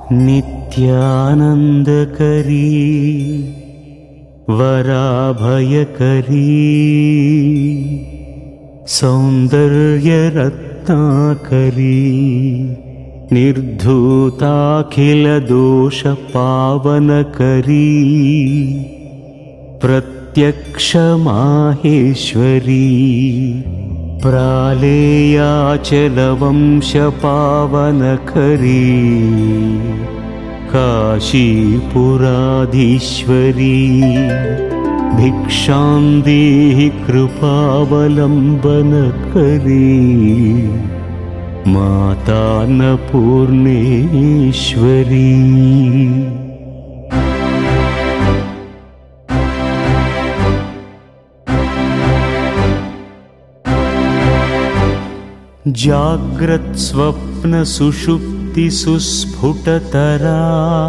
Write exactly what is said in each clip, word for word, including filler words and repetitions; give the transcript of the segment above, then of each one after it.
नित्यानन्दकरी वराभयकरी सौन्दर्यरत्नाकरी निर्धूताखिलदोषपावनकरी प्रत्यक्षमाहेश्वरी प्रालेयाचलवंशपावनकरी काशीपुराधीश्वरी भिक्षां देहि कृपावलम्बनकरी माता अन्नपूर्णेश्वरी। जाग्रत् स्वप्न सुषुप्ति सुस्फुटतरा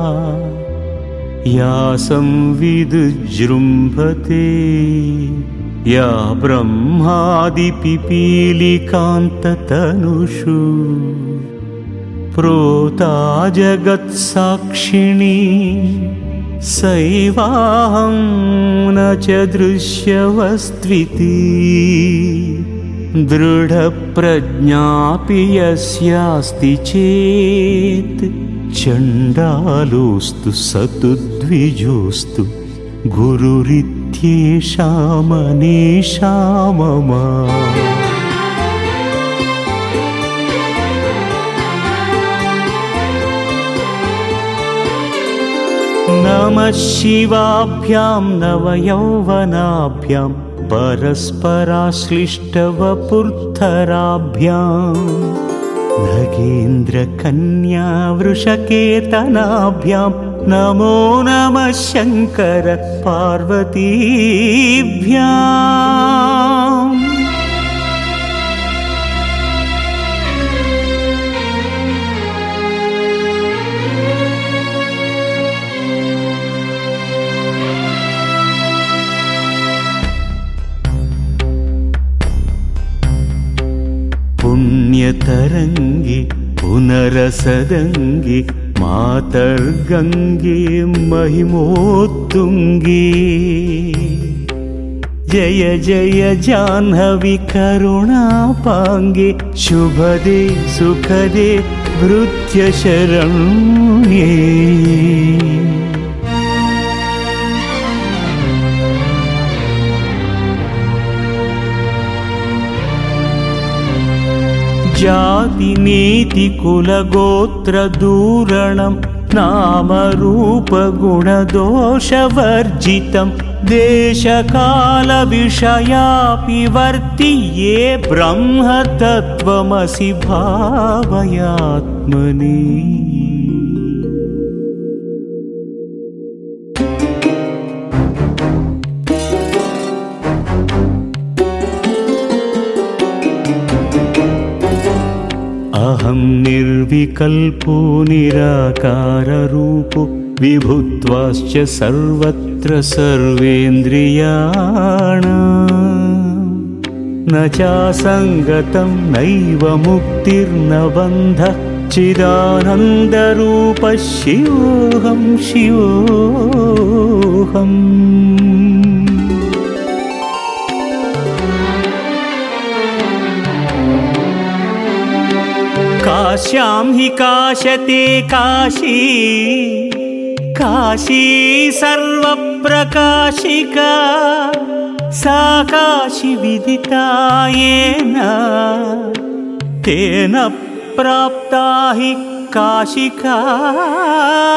या संविदुजृम्भते या ब्रह्मादिपिपीलिकान्ततनुषु प्रोता जगत्साक्षिणी सैवाहं न च दृश्यवस्त्विति दृढप्रज्ञापि यस्यास्ति चेत् चण्डालोऽस्तु सतु द्विजोऽस्तु गुरुरित्येषा मनीषा मम। नमः शिवाभ्यां नवयौवनाभ्यां परस्पराश्लिष्टवपुर्धराभ्यां नगेन्द्रकन्या वृषकेतनाभ्यां नमो नमः शङ्कर पार्वतीभ्याम्। पुण्यतरङ्गे पुनरसदङ्गे मातर्गङ्गे महिमोत्तुङ्गे जय जय जाह्नवी करुणापाङ्गे शुभदे सुखदे भृत्यशरण्ये। जातिनीति कुलगोत्रदूरणं नामरूपगुणदोषवर्जितं देशकालविषयापि वर्ति ये ब्रह्मतत्त्वमसि भावयात्मनि। अहं निर्विकल्पो निराकाररूपो विभुत्वाश्च सर्वत्र सर्वेन्द्रियाणां न चासङ्गतं नैव मुक्तिर्न बन्धः चिदानन्दरूपः शिवोऽहं शिवोऽहम्। काश्यां हि काशते काशी काशी सर्वप्रकाशिका सा काशी विदिता येन तेन प्राप्ता हि काशिका